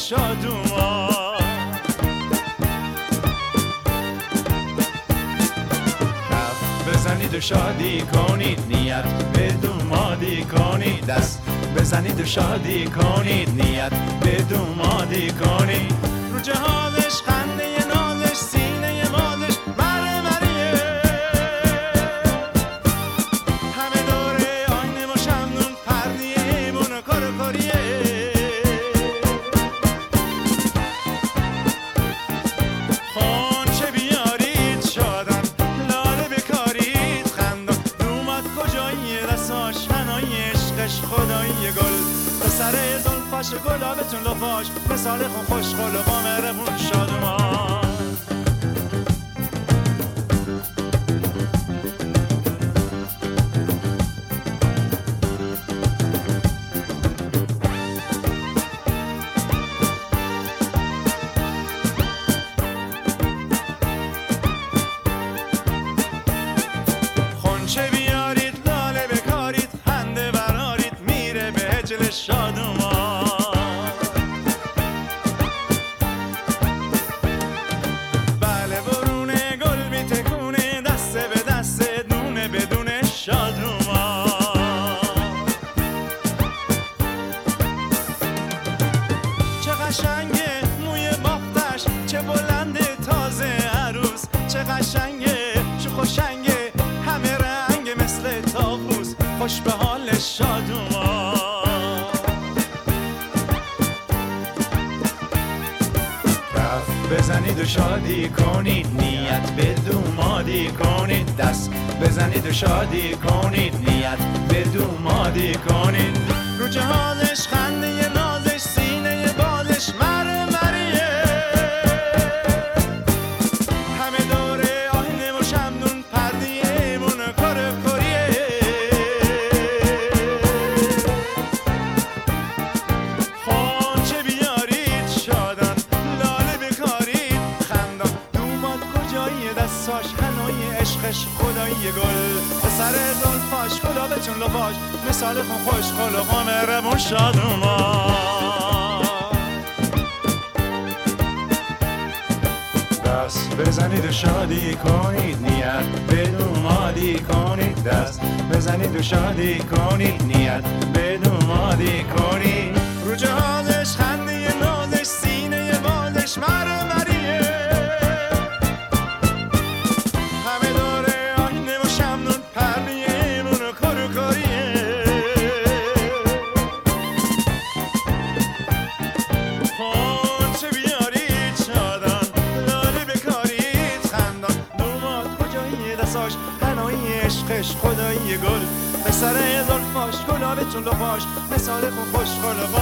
شادومان. کف بزنید و شادی کنید، نیت به دومادی کنید. دست بزنید و شادی کنید، نیت به دومادی کنید. رو جهازش خنده نازش، سینه مازش مره مریه. همه دوره آینه و شمنون، پردیه ایمون و کاریه. خونچه بیارید شادن، لاله بکارید خندان. دوماد کجاییه دستاش، هنای عشقش خدایی گل. سر زلفاش گلابتون لفاش، مثال خون خوشگل و با مهربون شادمان. خونچه بیارید لاله بکارید، خنده برارید میره به هجل شادمان. بله برونه گل میتکونه، دسته به دسته دونه بدون شادمان. چه قشنگه موی بافتش، چه بلنده تازه عروس. چه قشنگه شوخ و شنگه، همه رنگ مثل طاووس. خوش به حال شادومان. کف بزنید و شادی کنید، نیت به دومادی کنید. دست بزنید و شادی کنید، نیت به دومادی کنید. رو جهازش خنده نازش، سینه بازش مره مریه. همه دوره آینه و شمنون، پردیه ایمون و کاریه. خونچه بیارید شادن، لاله بکارید خندان. دوماد کجاییه دستاش، هنای عشقش خدایی گل. به سر زلفاش گلابتون لفاش، مثال خون خوشگل و با مهربون شادومان. دست بزنید و شادی کنید، نیت به دومادی کنید. دست بزنید و شادی کنید، نیت به دومادی کنید. رو جهازش خنده نازش، سینه بازش مره مریه. همه دوره آینه و شمنون، پردیه ایمون و کاریه. خونچه بیارید شادن، لاله بکارید خندان. دوماد کجاییه دستاش، هنای عشقش خدایی گل. به سر زلفاش گلابتون لفاش، مثال خون خوشگل و